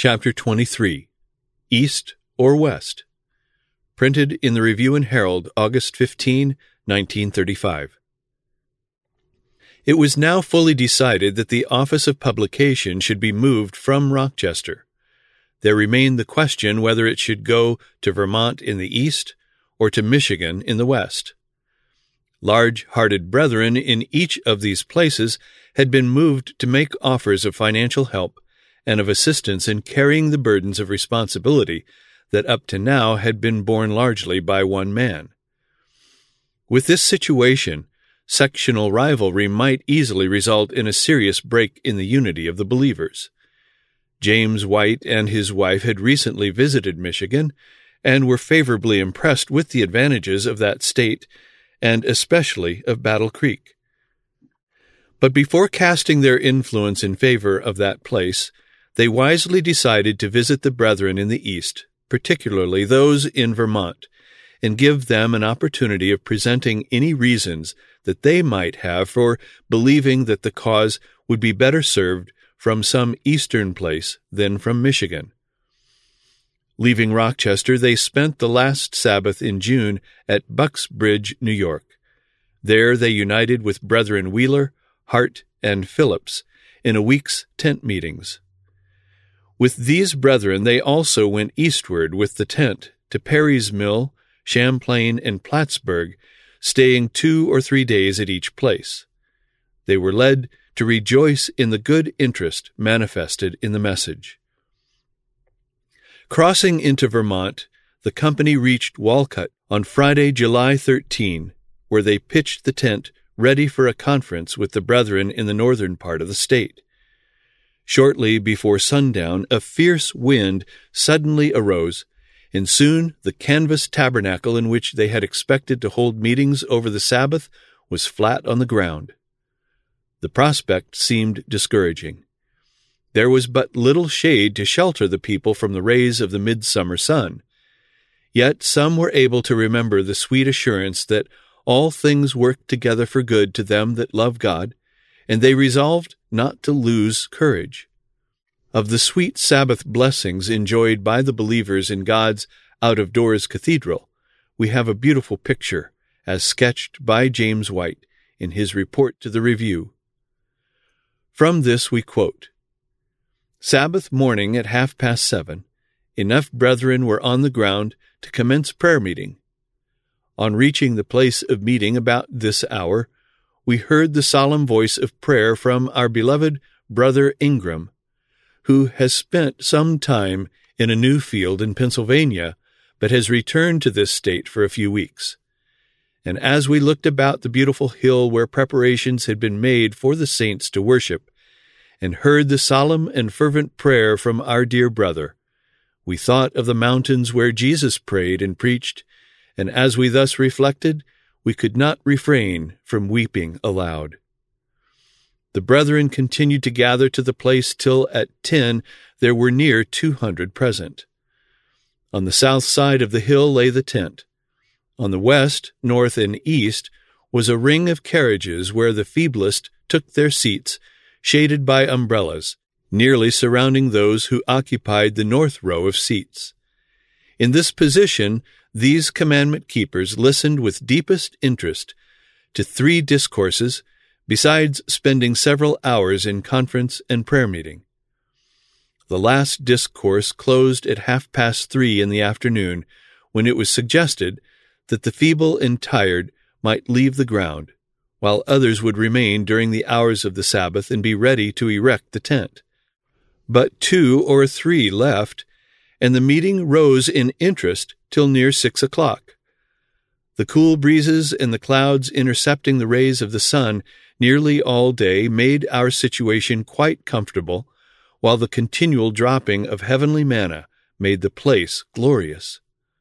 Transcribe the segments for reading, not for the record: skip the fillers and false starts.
Chapter 23, East or West? Printed in the Review and Herald, August 15, 1935. It was now fully decided that the office of publication should be moved from Rochester. There remained the question whether it should go to Vermont in the east or to Michigan in the west. Large-hearted brethren in each of these places had been moved to make offers of financial help and of assistance in carrying the burdens of responsibility that up to now had been borne largely by one man. With this situation, sectional rivalry might easily result in a serious break in the unity of the believers. James White and his wife had recently visited Michigan and were favorably impressed with the advantages of that state and especially of Battle Creek. But before casting their influence in favor of that place, they wisely decided to visit the brethren in the East, particularly those in Vermont, and give them an opportunity of presenting any reasons that they might have for believing that the cause would be better served from some eastern place than from Michigan. Leaving Rochester, they spent the last Sabbath in June at Bucks Bridge, New York. There they united with Brethren Wheeler, Hart, and Phillips in a week's tent meetings. With these brethren they also went eastward with the tent to Perry's Mill, Champlain, and Plattsburgh, staying 2 or 3 days at each place. They were led to rejoice in the good interest manifested in the message. Crossing into Vermont, the company reached Walcott on Friday, July 13, where they pitched the tent ready for a conference with the brethren in the northern part of the state. Shortly before sundown, a fierce wind suddenly arose, and soon the canvas tabernacle in which they had expected to hold meetings over the Sabbath was flat on the ground. The prospect seemed discouraging. There was but little shade to shelter the people from the rays of the midsummer sun. Yet some were able to remember the sweet assurance that all things work together for good to them that love God, and they resolved not to lose courage. Of the sweet Sabbath blessings enjoyed by the believers in God's out-of-doors cathedral, we have a beautiful picture, as sketched by James White in his report to the Review. From this we quote, "Sabbath morning at 7:30, enough brethren were on the ground to commence prayer meeting. On reaching the place of meeting about this hour, we heard the solemn voice of prayer from our beloved brother Ingram, who has spent some time in a new field in Pennsylvania, but has returned to this state for a few weeks. And as we looked about the beautiful hill where preparations had been made for the saints to worship, and heard the solemn and fervent prayer from our dear brother, we thought of the mountains where Jesus prayed and preached, and as we thus reflected, we could not refrain from weeping aloud. The brethren continued to gather to the place till at 10 there were near 200 present. On the south side of the hill lay the tent. On the west, north, and east was a ring of carriages where the feeblest took their seats, shaded by umbrellas, nearly surrounding those who occupied the north row of seats. In this position, these commandment-keepers listened with deepest interest to 3 discourses, besides spending several hours in conference and prayer meeting. The last discourse closed at 3:30 in the afternoon, when it was suggested that the feeble and tired might leave the ground, while others would remain during the hours of the Sabbath and be ready to erect the tent. But 2 or 3 left, and the meeting rose in interest till near 6 o'clock. The cool breezes and the clouds intercepting the rays of the sun nearly all day made our situation quite comfortable, while the continual dropping of heavenly manna made the place glorious.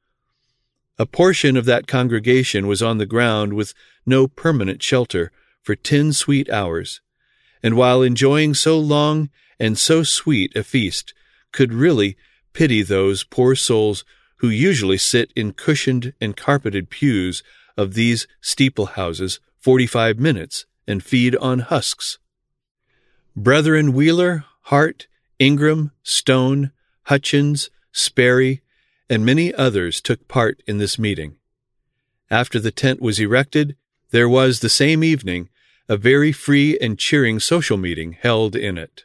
A portion of that congregation was on the ground with no permanent shelter for 10 sweet hours, and while enjoying so long and so sweet a feast, could really pity those poor souls who usually sit in cushioned and carpeted pews of these steeple houses 45 minutes and feed on husks. Brethren Wheeler, Hart, Ingram, Stone, Hutchins, Sperry, and many others took part in this meeting. After the tent was erected, there was the same evening a very free and cheering social meeting held in it.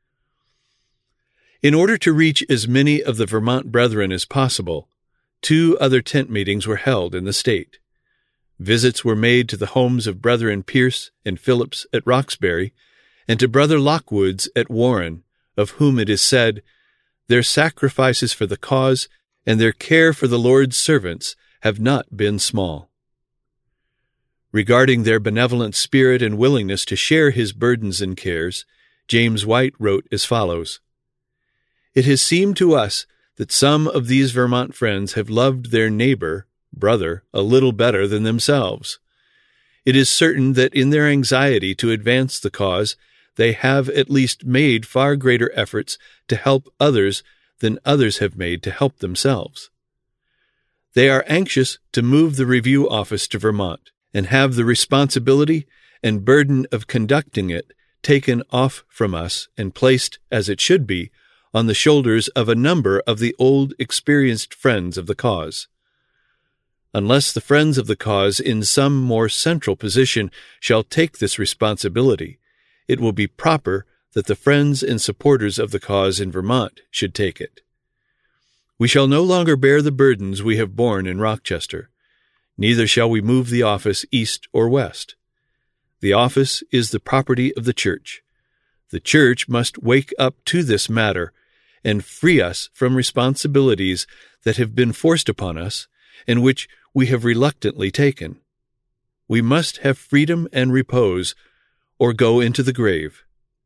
In order to reach as many of the Vermont brethren as possible, 2 other tent meetings were held in the state. Visits were made to the homes of Brethren Pierce and Phillips at Roxbury, and to Brother Lockwood's at Warren, of whom it is said, "Their sacrifices for the cause and their care for the Lord's servants have not been small." Regarding their benevolent spirit and willingness to share his burdens and cares, James White wrote as follows: "It has seemed to us that some of these Vermont friends have loved their neighbor, brother, a little better than themselves. It is certain that in their anxiety to advance the cause, they have at least made far greater efforts to help others than others have made to help themselves. They are anxious to move the review office to Vermont and have the responsibility and burden of conducting it taken off from us and placed, as it should be, on the shoulders of a number of the old experienced friends of the cause. Unless the friends of the cause in some more central position shall take this responsibility, it will be proper that the friends and supporters of the cause in Vermont should take it. We shall no longer bear the burdens we have borne in Rochester, neither shall we move the office east or west. The office is the property of the Church. The Church must wake up to this matter and free us from responsibilities that have been forced upon us and which we have reluctantly taken. We must have freedom and repose, or go into the grave."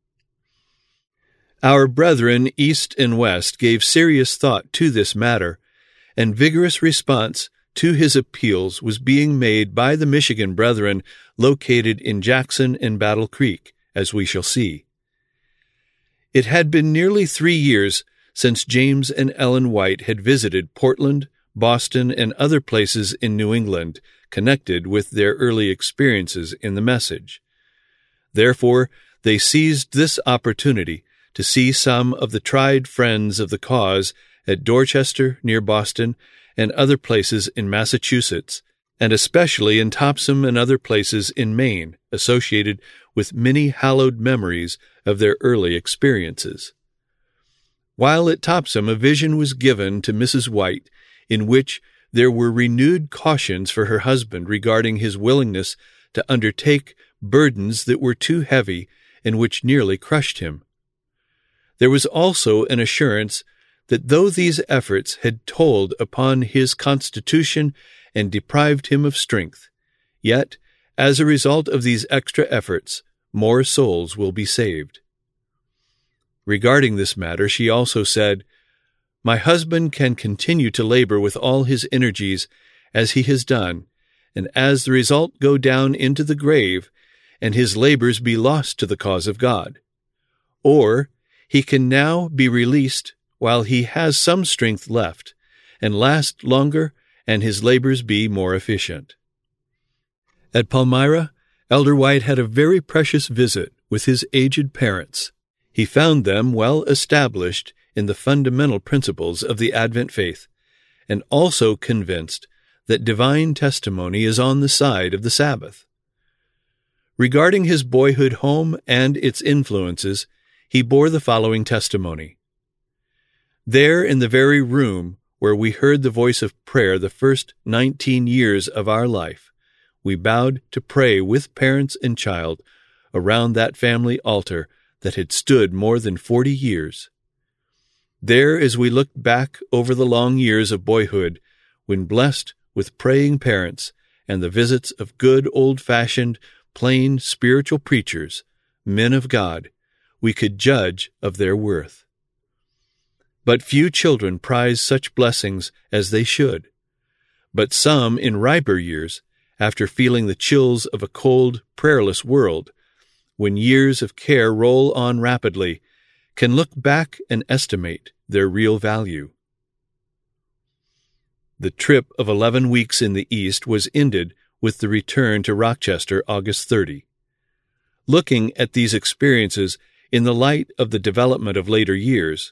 Our brethren east and west gave serious thought to this matter, and vigorous response to his appeals was being made by the Michigan brethren located in Jackson and Battle Creek, as we shall see. It had been nearly 3 years since James and Ellen White had visited Portland, Boston, and other places in New England connected with their early experiences in the message. Therefore, they seized this opportunity to see some of the tried friends of the cause at Dorchester, near Boston, and other places in Massachusetts, and especially in Topsham and other places in Maine, associated with many hallowed memories of their early experiences. While at Topsham, a vision was given to Mrs. White in which there were renewed cautions for her husband regarding his willingness to undertake burdens that were too heavy and which nearly crushed him. There was also an assurance that though these efforts had told upon his constitution and deprived him of strength, yet, as a result of these extra efforts, more souls will be saved. Regarding this matter, she also said, "My husband can continue to labor with all his energies as he has done, and as the result go down into the grave, and his labors be lost to the cause of God. Or he can now be released while he has some strength left, and last longer, and his labors be more efficient." At Palmyra, Elder White had a very precious visit with his aged parents. He found them well established in the fundamental principles of the Advent faith, and also convinced that divine testimony is on the side of the Sabbath. Regarding his boyhood home and its influences, he bore the following testimony. "There in the very room where we heard the voice of prayer the first 19 years of our life, we bowed to pray with parents and child around that family altar that had stood more than 40 years. There, as we looked back over the long years of boyhood, when blessed with praying parents and the visits of good old-fashioned, plain spiritual preachers, men of God, we could judge of their worth. But few children prize such blessings as they should. But some in riper years, after feeling the chills of a cold, prayerless world, when years of care roll on rapidly, can look back and estimate their real value." The trip of 11 weeks in the East was ended with the return to Rochester August 30. Looking at these experiences in the light of the development of later years,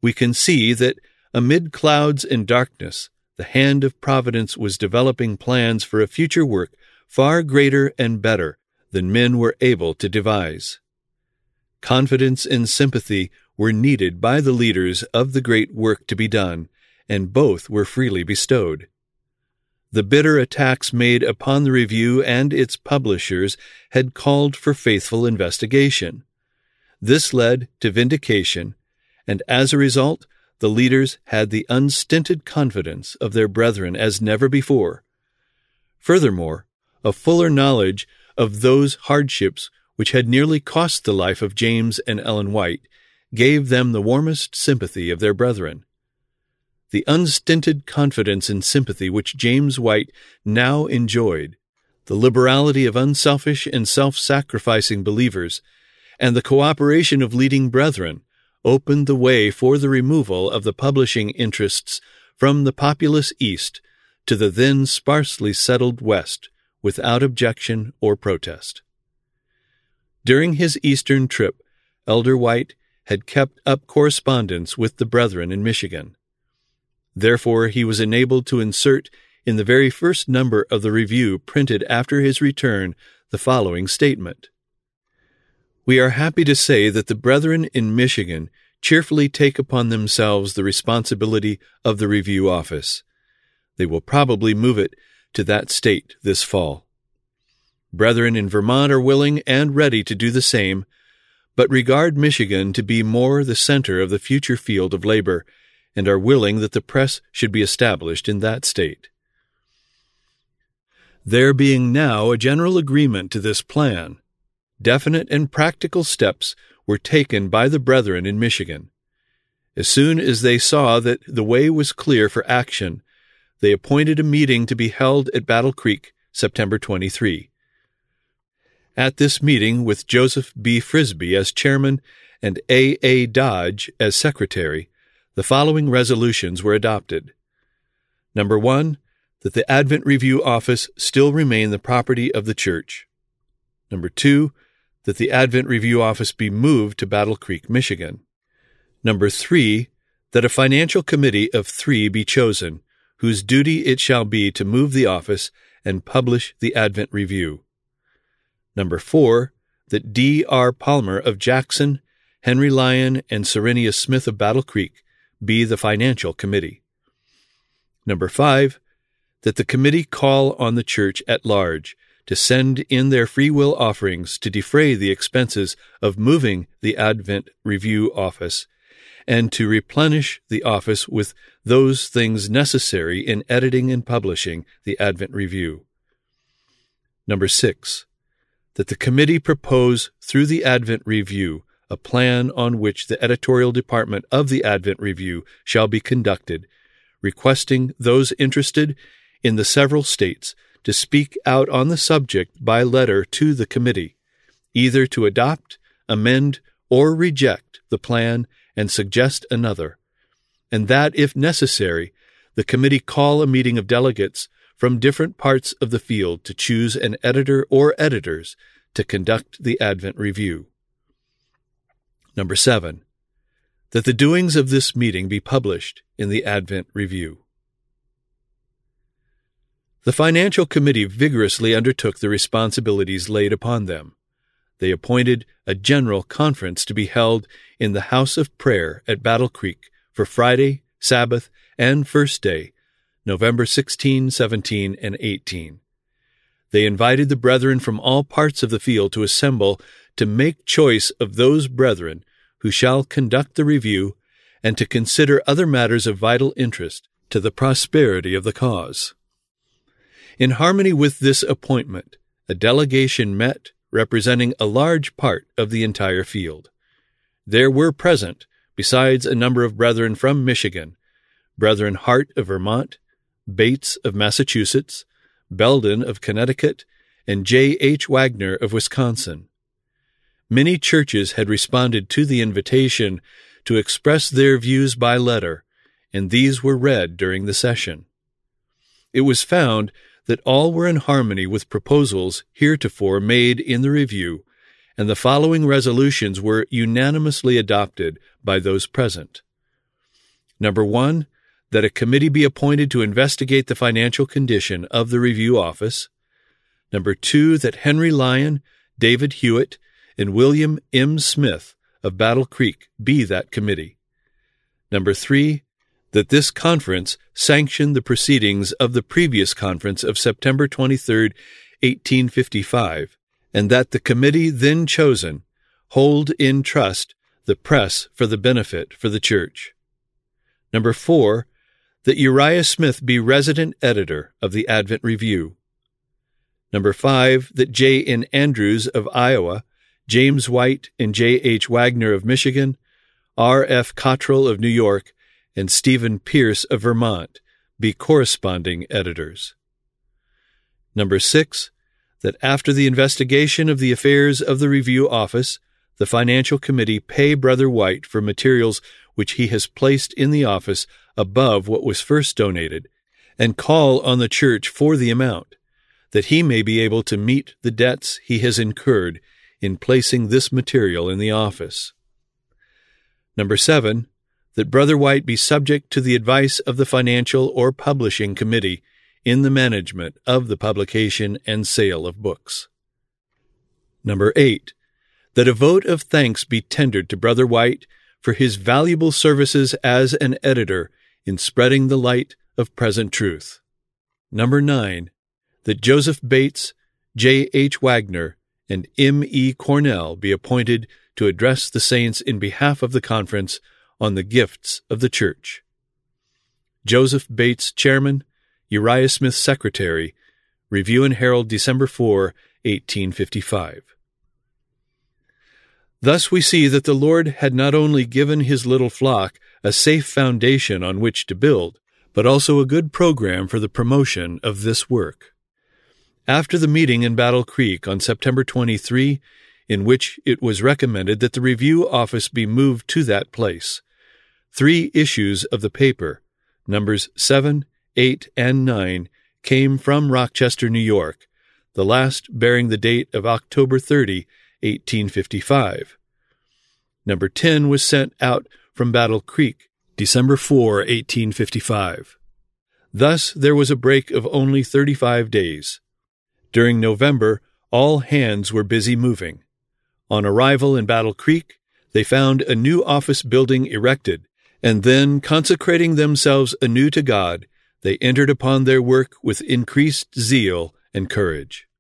we can see that amid clouds and darkness, the hand of providence was developing plans for a future work far greater and better than men were able to devise. Confidence and sympathy were needed by the leaders of the great work to be done, and both were freely bestowed. The bitter attacks made upon the review and its publishers had called for faithful investigation. This led to vindication, and as a result, the leaders had the unstinted confidence of their brethren as never before. Furthermore, a fuller knowledge of those hardships which had nearly cost the life of James and Ellen White gave them the warmest sympathy of their brethren. The unstinted confidence and sympathy which James White now enjoyed, the liberality of unselfish and self-sacrificing believers, and the cooperation of leading brethren opened the way for the removal of the publishing interests from the populous East to the then sparsely settled West without objection or protest. During his Eastern trip, Elder White had kept up correspondence with the brethren in Michigan. Therefore, he was enabled to insert in the very first number of the review printed after his return the following statement: "We are happy to say that the brethren in Michigan cheerfully take upon themselves the responsibility of the review office. They will probably move it to that state this fall. Brethren in Vermont are willing and ready to do the same, but regard Michigan to be more the center of the future field of labor, and are willing that the press should be established in that state." There being now a general agreement to this plan, definite and practical steps were taken by the brethren in Michigan. As soon as they saw that the way was clear for action, they appointed a meeting to be held at Battle Creek, September 23. At this meeting, with Joseph B. Frisbee as chairman and A. Dodge as secretary, the following resolutions were adopted. Number 1, that the Advent Review office still remain the property of the church. Number 2, that the Advent Review office be moved to Battle Creek, Michigan. Number 3, that a financial committee of 3 be chosen, whose duty it shall be to move the office and publish the Advent Review. Number 4, that D. R. Palmer of Jackson, Henry Lyon, and Serenius Smith of Battle Creek be the financial committee. Number 5, that the committee call on the church at large to send in their free will offerings to defray the expenses of moving the Advent Review office, and to replenish the office with those things necessary in editing and publishing the Advent Review. Number 6, that the committee propose through the Advent Review a plan on which the editorial department of the Advent Review shall be conducted, requesting those interested in the several states to speak out on the subject by letter to the committee, either to adopt, amend, or reject the plan and suggest another, and that, if necessary, the committee call a meeting of delegates from different parts of the field to choose an editor or editors to conduct the Advent Review. Number 7, that the doings of this meeting be published in the Advent Review. The financial committee vigorously undertook the responsibilities laid upon them. They appointed a general conference to be held in the House of Prayer at Battle Creek for Friday, Sabbath, and First Day, November 16, 17, and 18. They invited the brethren from all parts of the field to assemble to make choice of those brethren who shall conduct the review, and to consider other matters of vital interest to the prosperity of the cause. In harmony with this appointment, a delegation met representing a large part of the entire field. There were present, besides a number of brethren from Michigan, Brethren Hart of Vermont, Bates of Massachusetts, Belden of Connecticut, and J. H. Wagner of Wisconsin. Many churches had responded to the invitation to express their views by letter, and these were read during the session. It was found that all were in harmony with proposals heretofore made in the review, and the following resolutions were unanimously adopted by those present. Number 1, that a committee be appointed to investigate the financial condition of the Review Office. Number 2, that Henry Lyon, David Hewitt, and William M. Smith of Battle Creek be that committee. Number 3, that this conference sanction the proceedings of the previous conference of September 23, 1855, and that the committee then chosen hold in trust the press for the benefit for the church. Number 4, that Uriah Smith be resident editor of the Advent Review. Number 5, that J. N. Andrews of Iowa, James White and J. H. Wagner of Michigan, R. F. Cottrell of New York, and Stephen Pierce of Vermont be corresponding editors. Number 6, that after the investigation of the affairs of the Review Office, the Financial Committee pay Brother White for materials which he has placed in the office above what was first donated, and call on the church for the amount, that he may be able to meet the debts he has incurred in placing this material in the office. Number 7, that Brother White be subject to the advice of the Financial or Publishing Committee in the management of the publication and sale of books. Number 8, that a vote of thanks be tendered to Brother White for his valuable services as an editor in spreading the light of present truth. Number 9, that Joseph Bates, J. H. Wagner, and M. E. Cornell be appointed to address the saints in behalf of the conference on the gifts of the church. Joseph Bates, Chairman, Uriah Smith, Secretary, Review and Herald, December 4, 1855. Thus we see that the Lord had not only given his little flock a safe foundation on which to build, but also a good program for the promotion of this work. After the meeting in Battle Creek on September 23, in which it was recommended that the Review Office be moved to that place, 3 issues of the paper, numbers 7, 8, and 9, came from Rochester, New York, the last bearing the date of October 30, 1855. Number 10 was sent out from Battle Creek, December 4, 1855. Thus there was a break of only 35 days. During November, all hands were busy moving. On arrival in Battle Creek, they found a new office building erected, and then, consecrating themselves anew to God, they entered upon their work with increased zeal and courage.